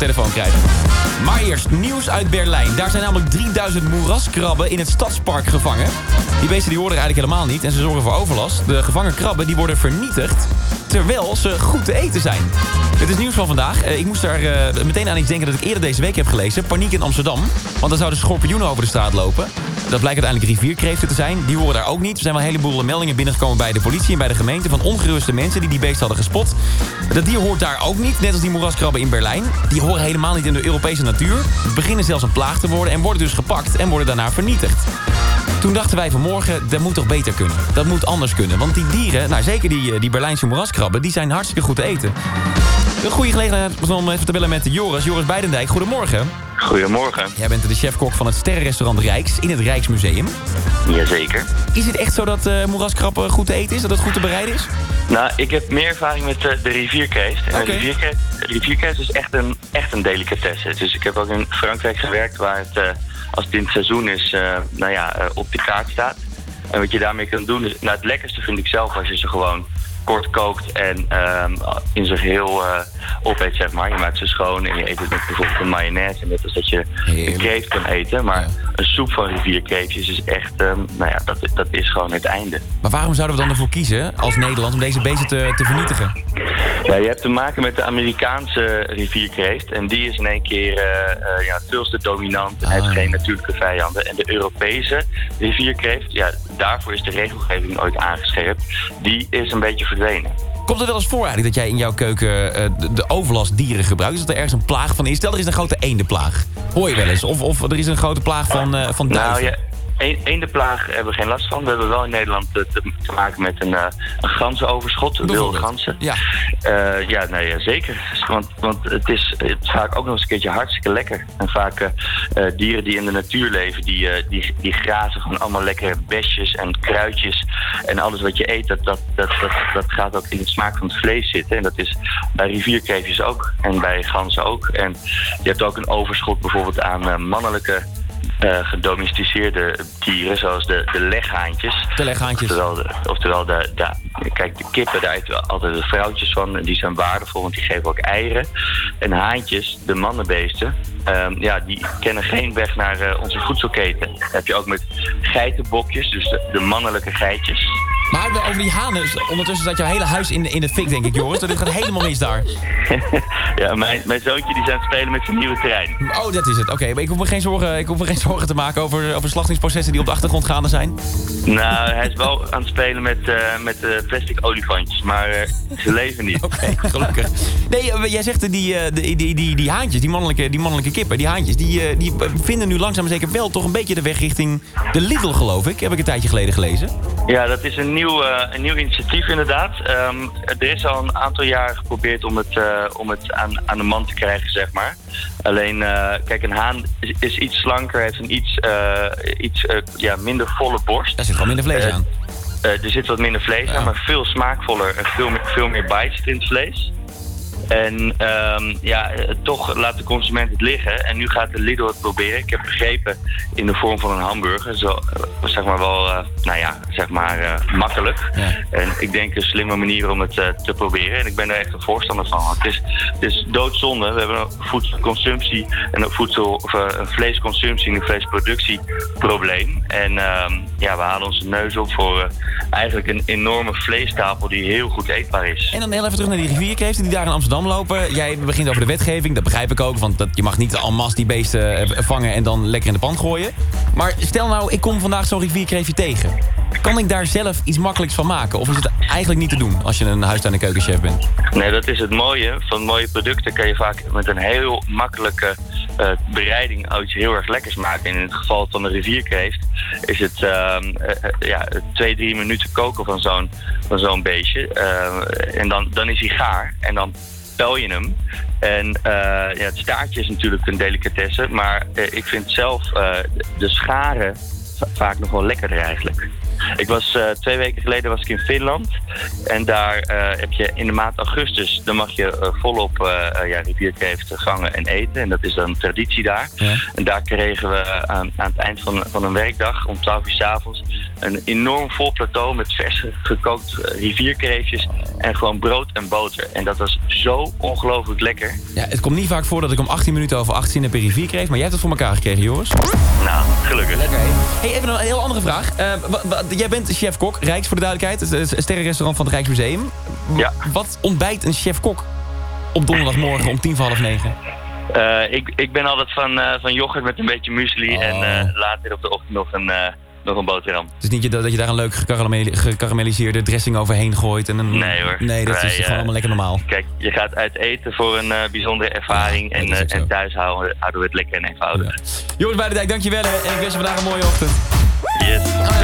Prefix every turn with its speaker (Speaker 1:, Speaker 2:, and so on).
Speaker 1: telefoon krijgen. Maar eerst nieuws uit Berlijn. Daar zijn namelijk 3000 moeraskrabben in het stadspark gevangen. Die beesten die horen er eigenlijk helemaal niet en ze zorgen voor overlast. De gevangen krabben die worden vernietigd terwijl ze goed te eten zijn. Dit is nieuws van vandaag. Ik moest daar meteen aan iets denken dat ik eerder deze week heb gelezen. Paniek in Amsterdam. Want dan zouden schorpioenen over de straat lopen. Dat blijkt uiteindelijk rivierkreeften te zijn. Die horen daar ook niet. Er zijn wel een heleboel meldingen binnengekomen bij de politie en bij de gemeente van ongeruste mensen die beesten hadden gespot. Dat dier hoort daar ook niet, net als die moeraskrabben in Berlijn. Die horen helemaal niet in de Europese natuur. Beginnen zelfs een plaag te worden en worden dus gepakt en worden daarna vernietigd. Toen dachten wij vanmorgen, dat moet toch beter kunnen. Dat moet anders kunnen. Want die dieren, nou zeker die Berlijnse moeraskrabben, die zijn hartstikke goed te eten. Een goede gelegenheid om even te bellen met Joris. Joris Beidendijk, goedemorgen.
Speaker 2: Goedemorgen.
Speaker 1: Jij bent de chefkok van het sterrenrestaurant Rijks in het Rijksmuseum.
Speaker 2: Jazeker.
Speaker 1: Is het echt zo dat moeraskrabben goed te eten is? Dat het goed te bereiden is?
Speaker 2: Nou, ik heb meer ervaring met de rivierkreeft. En de rivierkreeft is echt een delicatesse. Dus ik heb ook in Frankrijk gewerkt waar het, als het in het seizoen is, op de kaart staat. En wat je daarmee kan doen is, het lekkerste vind ik zelf als je ze gewoon kort kookt en in zijn geheel opeet, zeg maar. Je maakt ze schoon en je eet het met bijvoorbeeld een mayonaise. Net als dat je een kreeft kan eten. Maar een soep van rivierkreeftjes is echt, dat is gewoon het einde. Maar waarom zouden we dan ervoor kiezen als Nederland om deze beesten te vernietigen? Ja, je hebt te maken met de Amerikaanse rivierkreeft. En die is in één keer veel te dominant en heeft geen natuurlijke vijanden. En de Europese rivierkreeft, daarvoor is de regelgeving ooit aangescherpt. Die is een beetje verdwenen. Komt het wel eens voor eigenlijk dat jij in jouw keuken de overlastdieren gebruikt? Dus dat er ergens een plaag van is? Stel, er is een grote eendenplaag. Hoor je wel eens? Of er is een grote plaag van duiven? Nou ja, eendenplaag hebben we geen last van. We hebben wel in Nederland te maken met een gansenoverschot, wilde ganzen. Ja. Zeker. Want het is vaak ook nog eens een keertje hartstikke lekker. En vaak dieren die in de natuur leven, die grazen gewoon allemaal lekkere besjes en kruidjes. En alles wat je eet, dat gaat ook in de smaak van het vlees zitten. En dat is bij rivierkreeftjes ook. En bij ganzen ook. En je hebt ook een overschot bijvoorbeeld aan mannelijke gedomesticeerde dieren, zoals de leghaantjes. De leghaantjes. Oftewel kijk, de kippen, daar eten altijd de vrouwtjes van. En die zijn waardevol, want die geven ook eieren. En haantjes, de mannenbeesten, die kennen geen weg naar onze voedselketen. Dat heb je ook met geitenbokjes, dus de mannelijke geitjes. Maar over die hanen, ondertussen staat jouw hele huis in de fik, denk ik, Joris. Dat gaat helemaal mis daar. Ja, mijn zoontje die is aan het spelen met zijn nieuwe terrein. Oh, dat is het. Oké, maar ik hoef me geen zorgen te maken over slachtingsprocessen die op de achtergrond gaande zijn. Nou, hij is wel aan het spelen met plastic olifantjes, maar ze leven niet. Oké, gelukkig. Nee, jij zegt die haantjes, die mannelijke kippen, die haantjes, die vinden nu langzaam zeker wel toch een beetje de weg richting de Lidl, geloof ik. Heb ik een tijdje geleden gelezen. Ja, dat is een nieuw initiatief inderdaad. Er is al een aantal jaar geprobeerd om het aan de man te krijgen, zeg maar. Alleen, kijk, een haan is iets slanker, heeft een iets minder volle borst. Daar zit gewoon minder vlees aan. Er zit wat minder vlees aan, maar veel smaakvoller en veel meer bite zit in het vlees. En toch laat de consument het liggen. En nu gaat de Lidl het proberen. Ik heb begrepen in de vorm van een hamburger. Zo, zeg maar wel, makkelijk. Ja. En ik denk een slimme manier om het te proberen. En ik ben er echt een voorstander van. Het is doodzonde. We hebben een voedselconsumptie en een vleesconsumptie en een vleesproductieprobleem. En we halen onze neus op voor eigenlijk een enorme vleestapel die heel goed eetbaar is. En dan heel even terug naar die rivierkreeften die daar in Amsterdam lopen. Jij begint over de wetgeving, dat begrijp ik ook. Want je mag niet en masse die beesten vangen en dan lekker in de pan gooien. Maar stel nou, ik kom vandaag zo'n rivierkreeftje tegen. Kan ik daar zelf iets makkelijks van maken? Of is het eigenlijk niet te doen als je een huistuin- en keukenchef bent? Nee, dat is het mooie. Van mooie producten kan je vaak met een heel makkelijke bereiding iets heel erg lekkers maken. En in het geval van de rivierkreeft is het 2-3 minuten koken van zo'n beestje. En dan is hij gaar. En dan pel je hem. En het staartje is natuurlijk een delicatesse. Maar ik vind zelf de scharen vaak nog wel lekkerder eigenlijk. Ik was 2 weken geleden in Finland. En daar heb je in de maand augustus, dan mag je volop rivierkreeft vangen en eten. En dat is dan een traditie daar. Ja. En daar kregen we aan het eind van een werkdag, om 12 uur 's avonds, een enorm vol plateau met vers gekookt rivierkreefjes en gewoon brood en boter. En dat was zo ongelooflijk lekker.
Speaker 1: Ja, het komt niet vaak voor dat ik om 18 minuten over 8 zin heb in rivierkreeft, maar jij hebt het voor elkaar gekregen, Joris.
Speaker 2: Nou, gelukkig.
Speaker 1: Lekker. Hey, even een heel andere vraag. Jij bent chef-kok, Rijks voor de duidelijkheid. Het sterrenrestaurant van het Rijksmuseum.
Speaker 2: Ja.
Speaker 1: Wat ontbijt een chef-kok op donderdagmorgen om 9:10?
Speaker 2: Ik ben altijd van yoghurt met een beetje muesli en later op de ochtend nog een boterham.
Speaker 1: Het is niet dat je daar een leuk gekarameliseerde dressing overheen gooit. En een...
Speaker 2: Nee hoor.
Speaker 1: Nee, dat is gewoon allemaal lekker normaal.
Speaker 2: Kijk, je gaat uit eten voor een bijzondere ervaring en thuis houden we het lekker en eenvoudig.
Speaker 1: Ja. Joris Buitendijk, dankjewel en ik wens je vandaag een mooie ochtend.
Speaker 2: Yes.